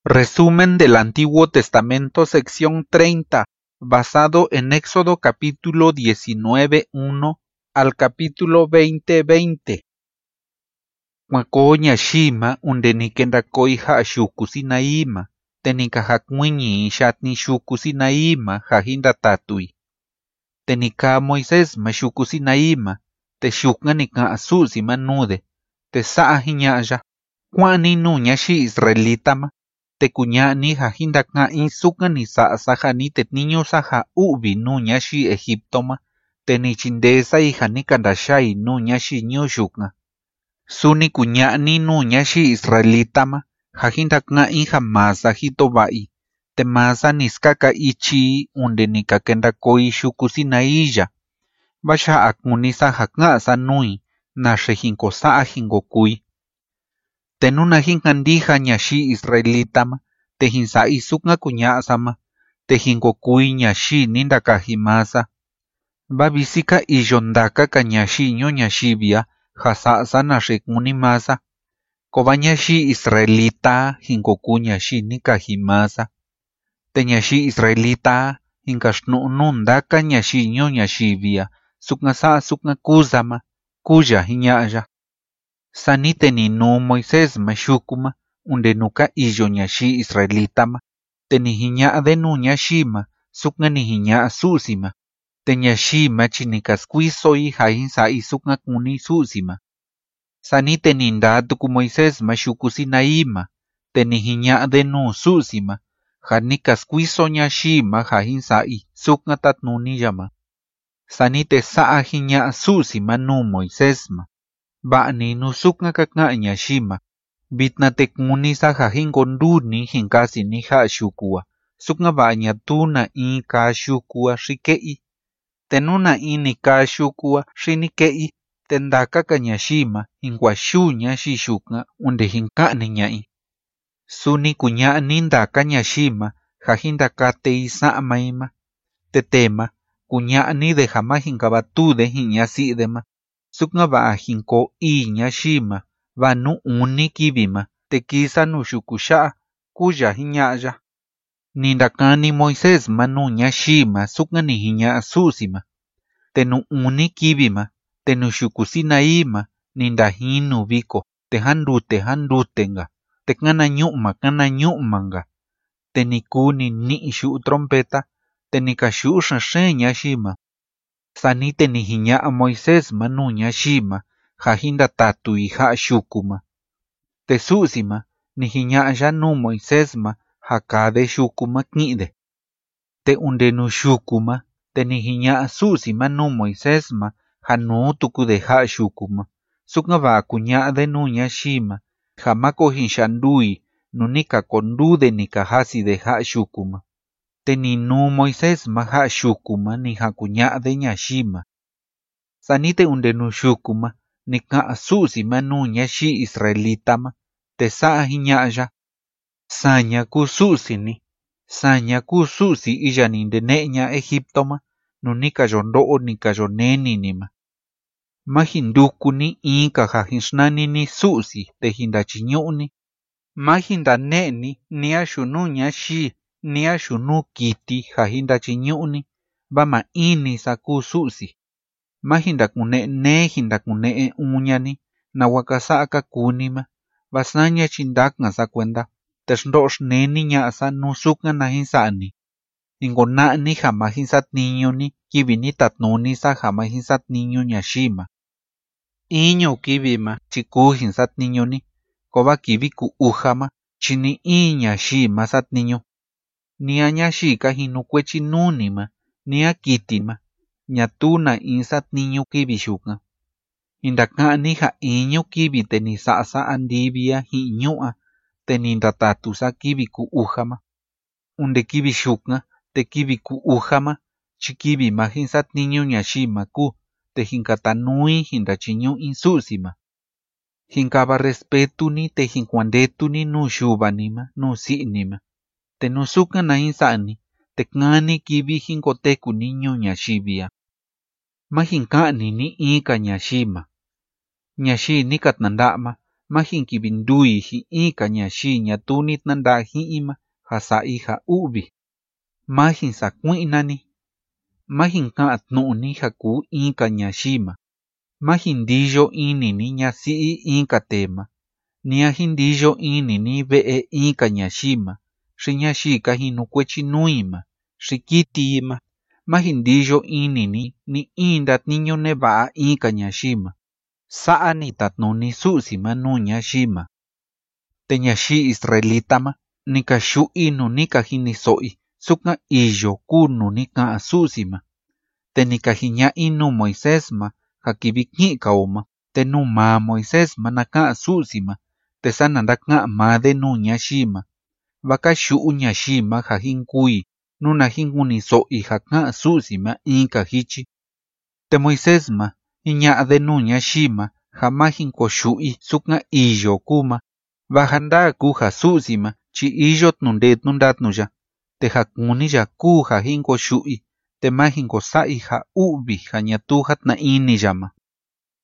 Resumen del Antiguo Testamento, sección 30, basado en Éxodo capítulo 19:1 al capítulo 20:20. Huacoña Shima, undenikendakoi Hashuku Sinaima, tenikahakmuñi Shatni Shuku Sinaima, Jahinda Tatui. Tenika Moisés Mashuku Sinaima, te shuknanika Asusi Manude, te Saahiñaya, Kwani Nuña Shi Israelitama. Te kuñani jahinda ka'in sukan ni sa'sa ni tetniño saja u'vi nuña xi Egiptoma, te ni chindesa hija ni kandaxai nuña xi ñuxukna. Suni kuñani nuña xi Israelitama, jahinda ka'in jamasa jitova'i, te masa niskaka ichi unde ni kakendakoi xuku Sinaíya. Vaxa akuni saja ka'sa nui, naxe jinkosa'a jinkokui. Tenuna hinkandija ñaxi Israelitama, te hinsa'i sukna kuña'sama, te hinkokui ñaxi nindakajimasa. Babisika iyondaka ka ñaxiño ñaxivia, jasa'sa naxekmunimasa. Koba ñaxi Israelita hinkoku ñaxi nikajimasa. Te ñaxi Israelita hinkaxnu'nundaka ñaxiño ñaxivia, sukna sa'a sukna kusama, kuya hiña'ya. Sani teninu Moisés maxukuma, unde nuka iyo ñaxi Israelitama, te nihiña'de nu ñaxima, sukna nihiña'a su'sima, te ñaxima chinikaskuisoi jahinsa'i sukna kuni su'sima. Sani te ninda tuku Moisés maxuku Sinaíma, te nihiña'de nu su'sima, janikaskuiso ñaxima jahinsa'i sukna tatnuniyama. Sani te sa'a hiña'a su'sima nu Moisésma. Ba'ni nu sukna kaka'a ñaxima, vitna te kuni saja hinkonduni hinkasi ni ja'xukua, sukna ba'a ñatuna in kaxukua xike'i. Te nuna in ni kaxukua xinike'i, te ndakaka ñaxima hinkuaxuña xi xukna unde hinka'ni ña'i. Suni kuña'ni ndaka ñaxima jahindakatei sa'maima. Te tema kuña'ni de jama hinkabatude hiñasi'dema. Sukna ba'a hinko i ñaxima, va nu uni kivima, te kisa nu xukuxa'a, kuya hiña'ya. Nindakani Moisés ma nu ñaxima sukna ni hiña'a su'sima. Te nu uni kivima, te nu xuku Sinaíma, nindajinu viko, te handutenga, te kana ñu'manga. Te niku ni xu'u trompeta, te nikashu'u xaxen ñaxima. Sani te ni hiña'a Moisés ma nu ñaxima, jahinda tatui ja'xukuma. Te su'sima, ni hiña'ya nu Moisésma jakade xukuma ki'de. Te unde nu xukuma, te ni hiña'a su'sima nu Moisésma janu tukude ja'xukuma, sukna ba'a kuña'de nu ñaxima, jamako hinxandui nu nikakondude nikajaside ja'xukuma. Te ni nu Moisésma ja'xukuma ni jakuña'de ñaxima. Sani te unde nu xukuma, nika'a su'sima nu ñaxi Israelitama, te sa'a hiña'ya. Saña ku su'sini, saña ku su'si iya nindene'ña Egiptoma, nu nikayondo'o nikayoneninima. Ma hindukuni inka jahinxnanini su'si te hindachiñu'ni. Ma hindane'ni niaxunu ñaxi, niaxunu kiti jahindachiñu'ni, va ma ini sa ku su'si. Ma hindakune'e uñani, nawakasa'a kakunima, vasaña chindakna sa kuenda, texndo'xneni ña'sa nu sukna nahinsa'ni. Hinkona'ni jama hinsatniñuni kivini tatnuni sa jama hinsatniñu ñaxima. Iño kivima chiku hinsatniñuni, koba kivi ku ujama, chini ñaxima satniñu. Nia ñaxi kajinukuechinunima, nia kitima, ñatuna in satniñu kivi xukna. Indaka'ni ja iñu kivi te ni sa'sa andivia hi'ñu'a, te ni ndatatu sa kivi ku ujama. Unde kivi xukna, te kivi ku ujama, chi kivi ma hinsatniñu ñaxima ku, te hinkatanui hindachiñu'in su'sima. Hinkaba respetuni te hinkuandetuni nu xuvanima, nu si'nima. Te nu sukna nahinsa'ni, te kani kivi hinkotekuni ñu ñaxivia. Ma hinka'ni ni inka ñaxima. Ñaxi nikatnanda'ma, Majin kibindui hi ika ñaxi ñatunit nanda hi'ima jasa'i ja u'vi. Majin sakui'nani. Majin ka'atnu'ni jaku inka ñaxima. Majin ndiyo inini ñasi'i inka tema. Nia jindiyo inini ve'e inka ñaxima. Xi ñaxi kajinukuechinuima. Xi kitiima. Majin ndiyo inini ni inda tniñu neva'a inka ñaxima. Sa'a ni tatnuni su'sima nu ñaxima. Te ñaxi israelitama nika xu'i nu nika jiniso'i suka iyo ku nu nika su'sima. Te nika jiña'i nu Moisésma ja kiviki'kaoma te nu maa Moisésma naka'a su'sima te sana ndaka'a made nu ñaxima. Vaka xu'u ñaxima ja jinkui nuna jinkuniso'i ja ka'a su'sima inka jichi. Te Moisésma jiña'ade nu ñaxima ja ma jinkoxu'i suka iyo kuma. Vajanda ku ja su'sima chi iyo tnundetnu ndatnuya. Te ja kuniya ku ja jinkoxu'i te ma jinkosa'i ja u'vi ja ñatu jatna'iniyama.